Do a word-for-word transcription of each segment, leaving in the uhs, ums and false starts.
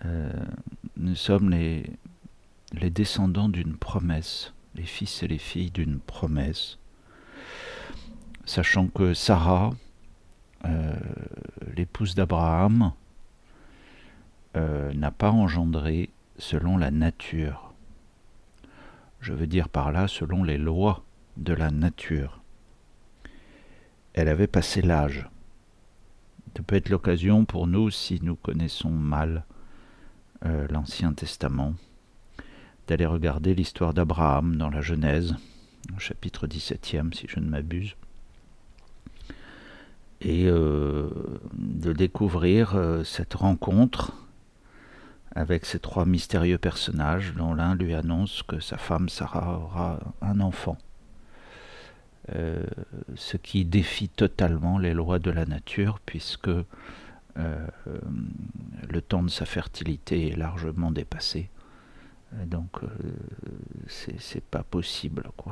euh, nous sommes les, les descendants d'une promesse, les fils et les filles d'une promesse, sachant que Sarah, euh, l'épouse d'Abraham, euh, n'a pas engendré selon la nature. Je veux dire par là selon les lois de la nature. Elle avait passé l'âge. Ça peut être l'occasion pour nous, si nous connaissons mal euh, l'Ancien Testament, d'aller regarder l'histoire d'Abraham dans la Genèse, au chapitre dix-septième, si je ne m'abuse, et euh, de découvrir euh, cette rencontre avec ces trois mystérieux personnages, dont l'un lui annonce que sa femme Sarah aura un enfant. Euh, ce qui défie totalement les lois de la nature, puisque euh, le temps de sa fertilité est largement dépassé. Donc euh, c'est, c'est pas possible, quoi.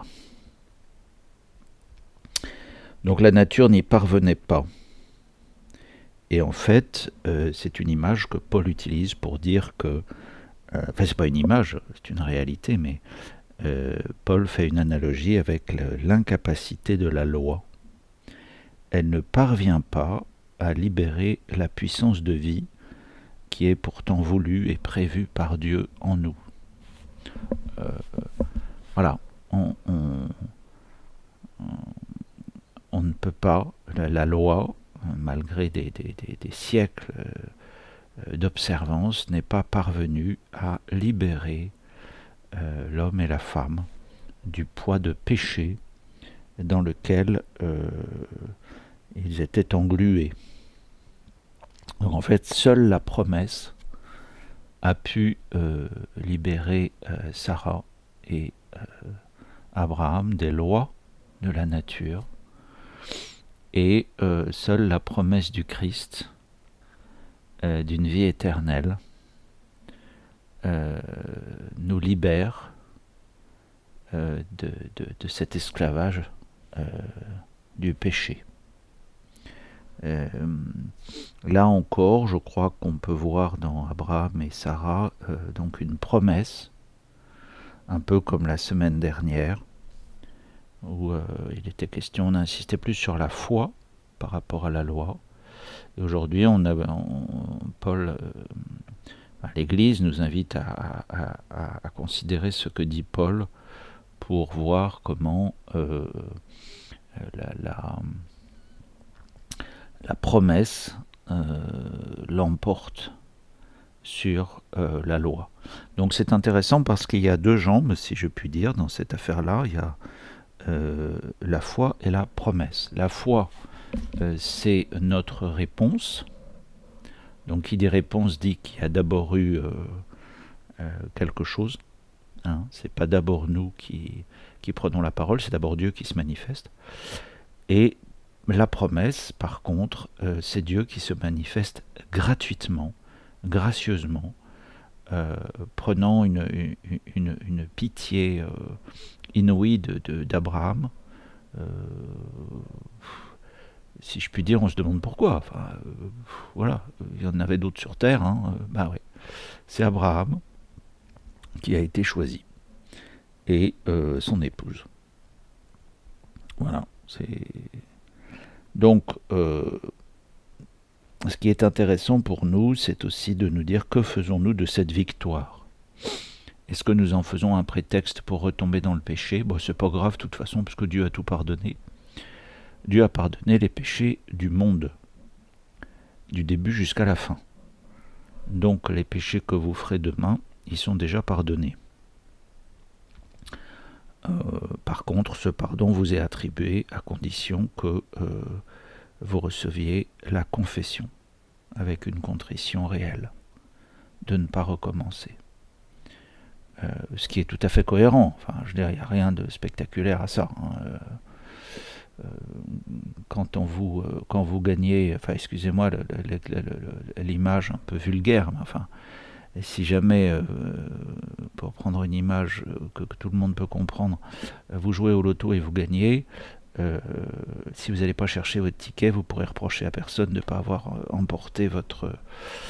Donc la nature n'y parvenait pas. Et en fait, euh, c'est une image que Paul utilise pour dire que... Euh, enfin, c'est pas une image, c'est une réalité, mais euh, Paul fait une analogie avec le, l'incapacité de la loi. Elle ne parvient pas à libérer la puissance de vie qui est pourtant voulue et prévue par Dieu en nous. Euh, voilà, on, on, on ne peut pas, la, la loi, malgré des, des, des, des siècles d'observance, n'est pas parvenue à libérer euh, l'homme et la femme du poids de péché dans lequel euh, ils étaient englués. Donc en fait, seule la promesse a pu euh, libérer euh, Sarah et euh, Abraham des lois de la nature, et euh, seule la promesse du Christ euh, d'une vie éternelle euh, nous libère euh, de, de, de cet esclavage euh, du péché. Euh, là encore, je crois qu'on peut voir dans Abraham et Sarah euh, donc une promesse, un peu comme la semaine dernière, où euh, il était question d'insister plus sur la foi par rapport à la loi. Et aujourd'hui, on a, on, Paul, euh, l'Église nous invite à, à, à, à considérer ce que dit Paul pour voir comment euh, la, la, la promesse euh, l'emporte sur euh, la loi. Donc c'est intéressant parce qu'il y a deux jambes, si je puis dire, dans cette affaire-là. Il y a euh, la foi et la promesse. La foi, euh, c'est notre réponse. Donc qui dit réponse dit qu'il y a d'abord eu euh, euh, quelque chose. Hein. C'est pas d'abord nous qui, qui prenons la parole, c'est d'abord Dieu qui se manifeste. Et la promesse, par contre, euh, c'est Dieu qui se manifeste gratuitement, gracieusement, euh, prenant une, une, une, une pitié euh, inouïe de, de, d'Abraham. Euh, si je puis dire, on se demande pourquoi. Enfin, euh, voilà, il y en avait d'autres sur Terre. Hein. Euh, bah ouais. C'est Abraham qui a été choisi, et euh, son épouse. Voilà, c'est... Donc, euh, ce qui est intéressant pour nous, c'est aussi de nous dire que faisons-nous de cette victoire. Est-ce que nous en faisons un prétexte pour retomber dans le péché ? Bon, c'est pas grave de toute façon, parce que Dieu a tout pardonné. Dieu a pardonné les péchés du monde, du début jusqu'à la fin. Donc, les péchés que vous ferez demain, ils sont déjà pardonnés. Euh, par contre, ce pardon vous est attribué à condition que euh, vous receviez la confession avec une contrition réelle, de ne pas recommencer. Euh, ce qui est tout à fait cohérent. Enfin, je veux dire, il n'y a rien de spectaculaire à ça. Hein. Euh, euh, quand on vous, euh, quand vous gagnez, enfin, excusez-moi, le, le, le, le, l'image un peu vulgaire, mais enfin, et si jamais, euh, pour prendre une image que, que tout le monde peut comprendre, vous jouez au loto et vous gagnez, euh, si vous n'allez pas chercher votre ticket, vous pourrez reprocher à personne de ne pas avoir emporté votre,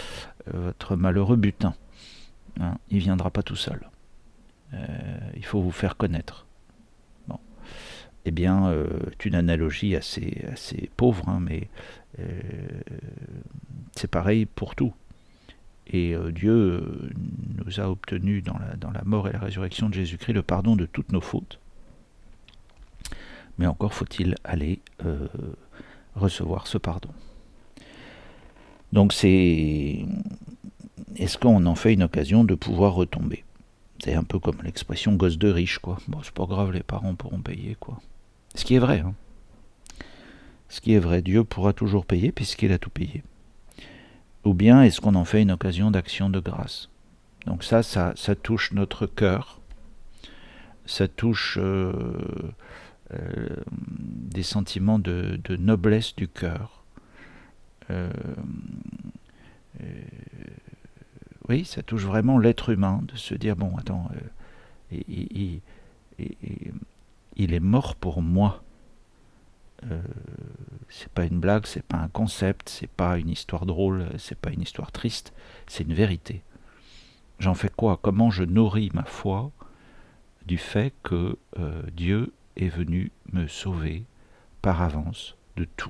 votre malheureux butin. Hein, il ne viendra pas tout seul. Euh, il faut vous faire connaître. Bon. Eh bien, euh, c'est une analogie assez, assez pauvre, hein, mais euh, c'est pareil pour tout. Et euh, Dieu euh, nous a obtenu dans la, dans la mort et la résurrection de Jésus-Christ le pardon de toutes nos fautes. Mais encore faut-il aller euh, recevoir ce pardon. Donc c'est... Est-ce qu'on en fait une occasion de pouvoir retomber? C'est un peu comme l'expression gosse de riche, quoi. Bon, c'est pas grave, les parents pourront payer, quoi. Ce qui est vrai, hein. Ce qui est vrai, Dieu pourra toujours payer puisqu'il a tout payé. Ou bien est-ce qu'on en fait une occasion d'action de grâce? Donc ça, ça, ça touche notre cœur, ça touche euh, euh, des sentiments de, de noblesse du cœur. Euh, euh, oui, ça touche vraiment l'être humain, de se dire, bon, attends, euh, il, il, il, il est mort pour moi. Euh, c'est pas une blague, c'est pas un concept, c'est pas une histoire drôle, c'est pas une histoire triste, c'est une vérité. J'en fais quoi? Comment je nourris ma foi du fait que euh, Dieu est venu me sauver par avance de tout?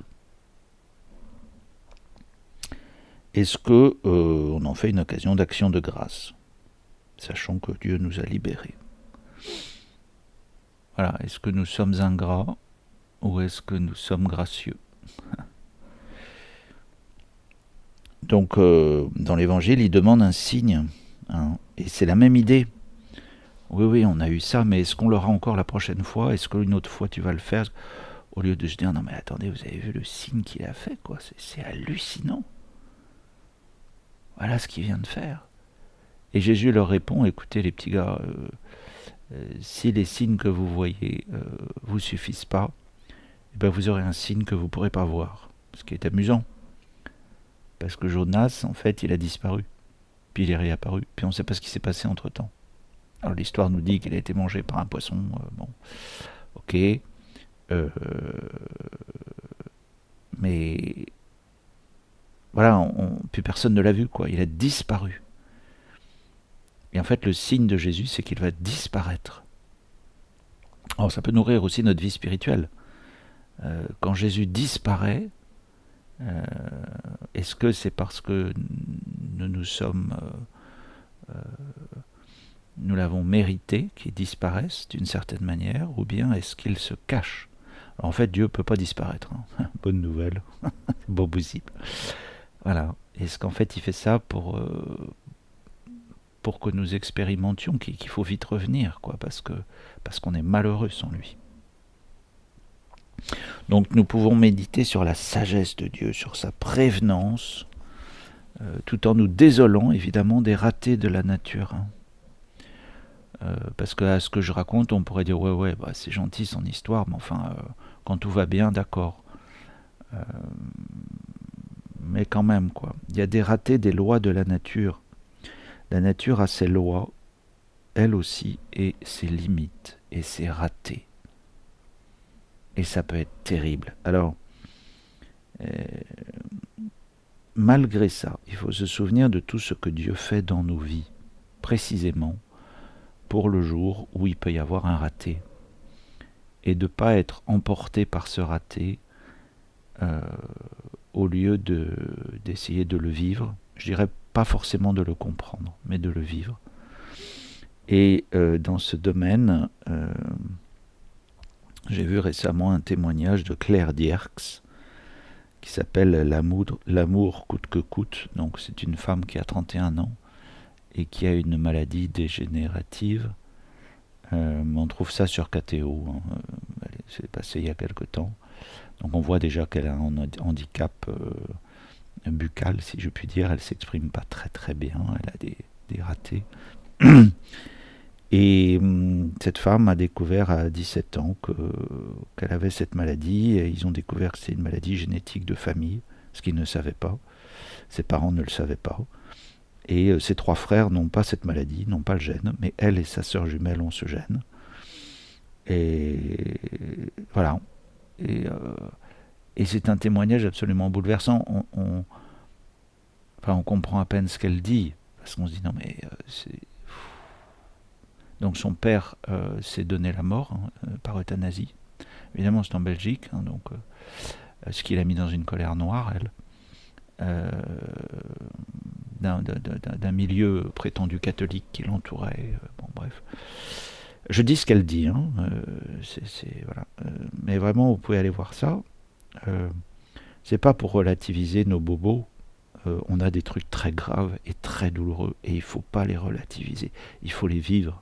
Est-ce que euh, on en fait une occasion d'action de grâce, sachant que Dieu nous a libérés? Voilà. Est-ce que nous sommes ingrats ou est-ce que nous sommes gracieux? Donc, euh, dans l'Évangile, il demande un signe, hein, et c'est la même idée. Oui, oui, on a eu ça, mais est-ce qu'on l'aura encore la prochaine fois? Est-ce qu'une autre fois tu vas le faire? Au lieu de se dire, non mais attendez, vous avez vu le signe qu'il a fait, quoi, c'est, c'est hallucinant. Voilà ce qu'il vient de faire. Et Jésus leur répond, écoutez les petits gars, euh, euh, si les signes que vous voyez euh, vous suffisent pas, eh ben vous aurez un signe que vous ne pourrez pas voir. Ce qui est amusant. Parce que Jonas, en fait, il a disparu. Puis il est réapparu. Puis on ne sait pas ce qui s'est passé entre-temps. Alors l'histoire nous dit qu'il a été mangé par un poisson. Euh, bon, ok. Euh, mais voilà, on, on, plus personne ne l'a vu, quoi. Il a disparu. Et en fait, le signe de Jésus, c'est qu'il va disparaître. Alors ça peut nourrir aussi notre vie spirituelle. Euh, quand Jésus disparaît, euh, est-ce que c'est parce que nous nous sommes... Euh, euh, nous l'avons mérité qu'il disparaisse d'une certaine manière, ou bien est-ce qu'il se cache? Alors, en fait, Dieu ne peut pas disparaître. Hein. Bonne nouvelle. Bon possible. Voilà. Est-ce qu'en fait, il fait ça pour... Euh, pour que nous expérimentions qu'il faut vite revenir, quoi, parce que parce qu'on est malheureux sans lui. Donc nous pouvons méditer sur la sagesse de Dieu, sur sa prévenance, euh, tout en nous désolant évidemment des ratés de la nature. Hein. Euh, parce que à ce que je raconte, on pourrait dire ouais ouais, bah, c'est gentil son histoire, mais enfin euh, quand tout va bien, d'accord. Euh, mais quand même quoi, il y a des ratés des lois de la nature. La nature a ses lois, elle aussi, et ses limites, et ses ratés. Et ça peut être terrible. Alors, euh, malgré ça, il faut se souvenir de tout ce que Dieu fait dans nos vies, précisément pour le jour où il peut y avoir un raté. Et de ne pas être emporté par ce raté, euh, au lieu de, d'essayer de le vivre, je dirais pas forcément de le comprendre, mais de le vivre. Et euh, dans ce domaine, euh, j'ai vu récemment un témoignage de Claire Dierks qui s'appelle l'amour, l'amour coûte que coûte. Donc c'est une femme qui a trente et un ans et qui a une maladie dégénérative. Euh, on trouve ça sur K T O, hein. C'est passé il y a quelque temps. Donc on voit déjà qu'elle a un handicap euh, buccal, si je puis dire. Elle ne s'exprime pas très très bien, elle a des, des ratés. Et hum, cette femme a découvert à dix-sept ans que, qu'elle avait cette maladie, et ils ont découvert que c'est une maladie génétique de famille, ce qu'ils ne savaient pas. Ses parents ne le savaient pas. Et euh, ses trois frères n'ont pas cette maladie, n'ont pas le gène, mais elle et sa sœur jumelle ont ce gène. Et voilà. Et, euh, et c'est un témoignage absolument bouleversant. On, on, Enfin, on comprend à peine ce qu'elle dit, parce qu'on se dit non mais euh, c'est... Donc son père euh, s'est donné la mort hein, euh, par euthanasie. Évidemment c'est en Belgique, hein, donc euh, ce qui l'a mis dans une colère noire, elle. Euh, d'un, d'un, d'un milieu prétendu catholique qui l'entourait. Euh, bon bref. Je dis ce qu'elle dit, hein, euh, c'est, c'est, voilà. Euh, mais vraiment vous pouvez aller voir ça. Euh, c'est pas pour relativiser nos bobos. Euh, on a des trucs très graves et très douloureux et il faut pas les relativiser. Il faut les vivre.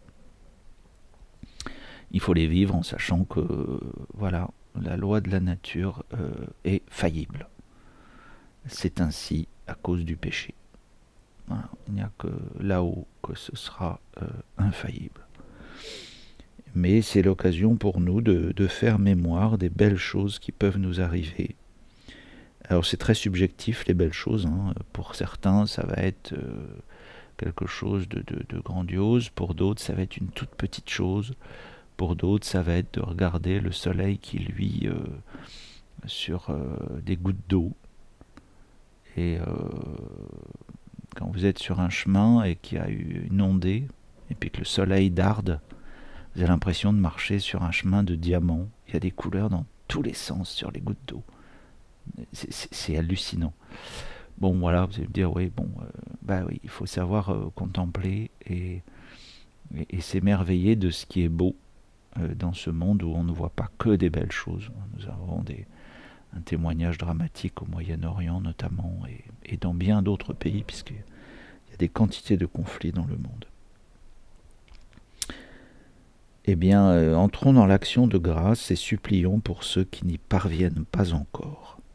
Il faut les vivre en sachant que euh, voilà, la loi de la nature euh, est faillible. C'est ainsi à cause du péché. Voilà. Il n'y a que là-haut que ce sera euh, infaillible. Mais c'est l'occasion pour nous de, de faire mémoire des belles choses qui peuvent nous arriver. Alors c'est très subjectif les belles choses. Hein. Pour certains, ça va être euh, quelque chose de, de, de grandiose. Pour d'autres, ça va être une toute petite chose. Pour d'autres, ça va être de regarder le soleil qui luit euh, sur euh, des gouttes d'eau. Et euh, quand vous êtes sur un chemin et qu'il y a eu une ondée, et puis que le soleil darde, vous avez l'impression de marcher sur un chemin de diamants. Il y a des couleurs dans tous les sens sur les gouttes d'eau. C'est, c'est, c'est hallucinant. Bon, voilà, vous allez me dire, oui, bon, euh, bah oui, il faut savoir euh, contempler et, et, et s'émerveiller de ce qui est beau euh, dans ce monde où on ne voit pas que des belles choses. Nous avons des, un témoignage dramatique au Moyen-Orient notamment et, et dans bien d'autres pays, puisqu'il y a des quantités de conflits dans le monde. Eh bien, euh, entrons dans l'action de grâce et supplions pour ceux qui n'y parviennent pas encore.